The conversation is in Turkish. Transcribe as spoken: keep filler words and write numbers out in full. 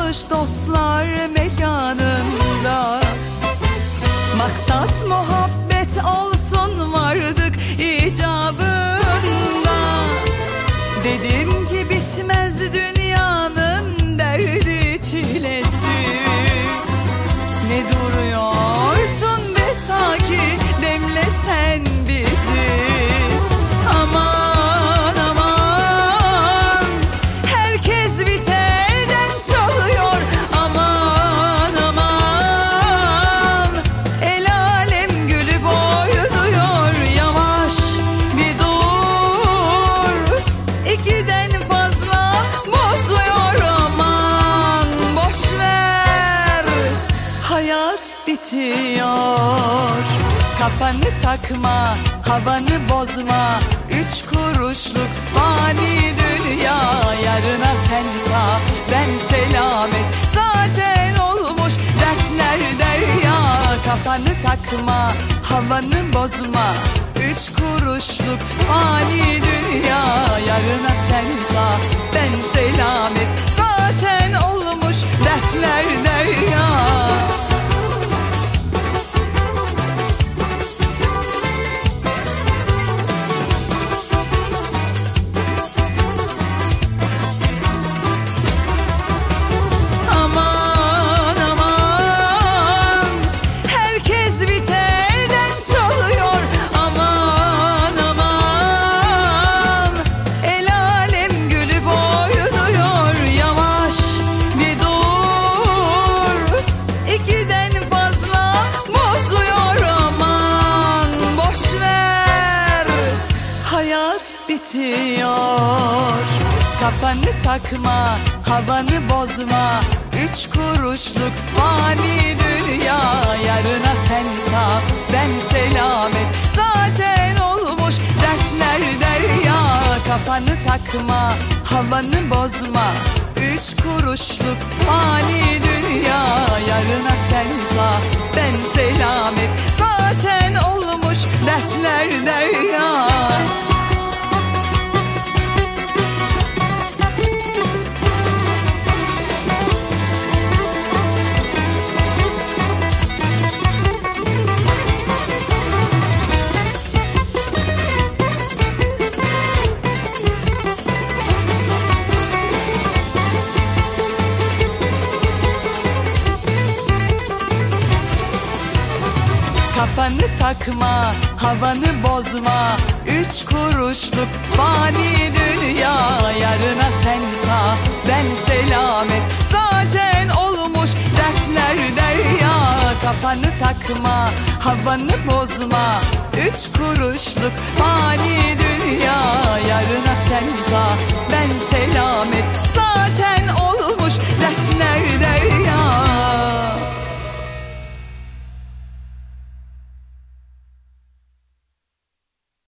Toplanmış dostlar mekanında, maksat muhabbet olsun vardık icabında. Dedim ki bitmez dünyanın derdi çilesi. Ne duruyorsun be Saki, demle sen bizi. Aman aman, herkes bir telden çalıyor. Aman aman, el alem gülüp oynuyor. Yavaş bir dur, ikiden fazla bozuyor. Aman boş ver, hayat bitiyor. Kafanı takma, havanı bozma, üç kuruşluk fani dünya. Yarına sen sağ, ben selamet, zaten olmuş dertler derya. Kafanı takma, havanı bozma, üç kuruşluk fani dünya. Yarına sen sağ, ben selamet, zaten olmuş dertler derya. Bitiyor. Kafanı takma, havanı bozma, üç kuruşluk fani dünya. Yarına sen sağ, ben selamet, zaten olmuş dertler derya. Kafanı takma, havanı bozma, üç kuruşluk fani dünya. Yarına sen sağ, ben selamet, zaten olmuş dertler derya. Kafanı takma, havanı bozma, üç kuruşluk fani dünya. Yarına sen sağ, ben selamet, zaten olmuş dertler derya. Kafanı takma, havanı bozma, üç kuruşluk fani dünya.